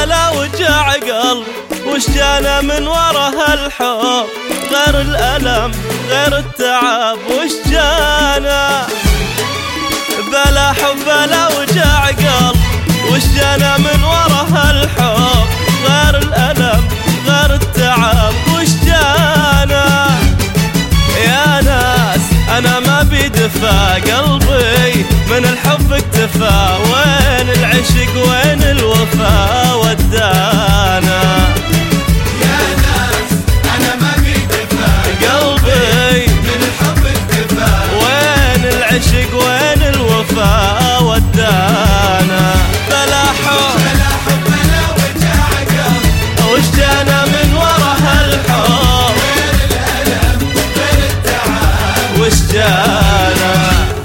بلا وجع قلب وش جانا من ورا هالحب غير الألم غير التعب وش جانا بلا حب بلا وجع قلب وش جانا من ورا هالحب غير الألم غير التعب وش جانا يا ناس أنا ما بيدفى قلبي من الحب اكتفى وين العشق وين الوفا ودانا يا ناس أنا ما بيدفى قلبي من الحب اكتفى وين العشق وين الوفا ودانا بلا حب بلا حب بلا وجع قلب وش جانا من ورا هالحب غير الألم غير التعب وش جانا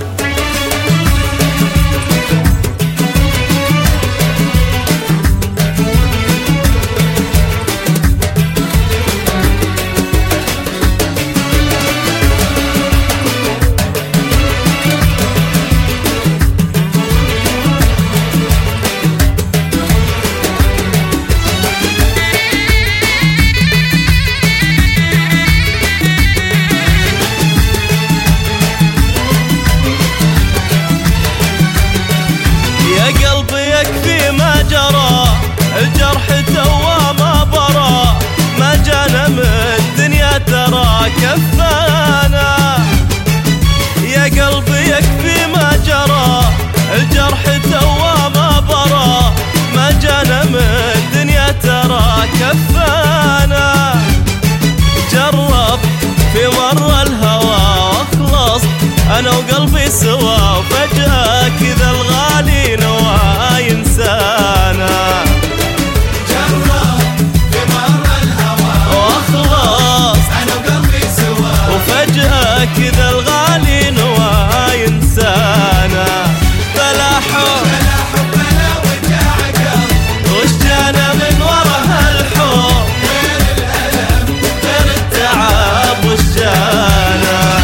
يكفي ما جرى الجرح توا ما برى ما جانا من الدنيا ترى كفانا يا قلبي يكفي ما جرى الجرح توا ما برى ما جانا من الدنيا ترى كفانا جرب في مر الهوى واخلص انا وقلبي سوا وفجأة كذا الغالي نوى ينسانا جرب في مر الهوى واخلص أنا وقلبي سوا وفجأة كذا الغالي نوى ينسانا بلا حب بلا حب بلا وجع قلب وش جانا من ورا هالحب غير الألم غير التعب وش جانا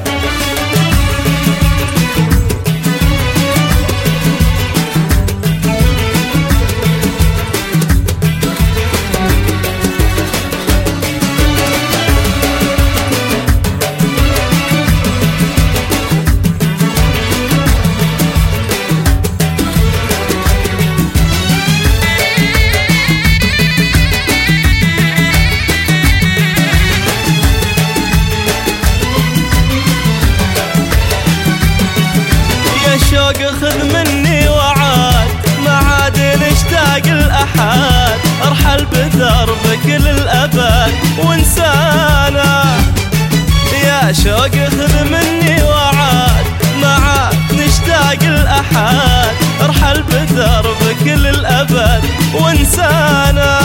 شوق خذ مني وعاد ما عاد نشتاق الأحد ارحل بدربك للأبد وانسانا يا شوق خذ مني وعاد ما عاد نشتاق الأحد ارحل بدربك للأبد وانسانا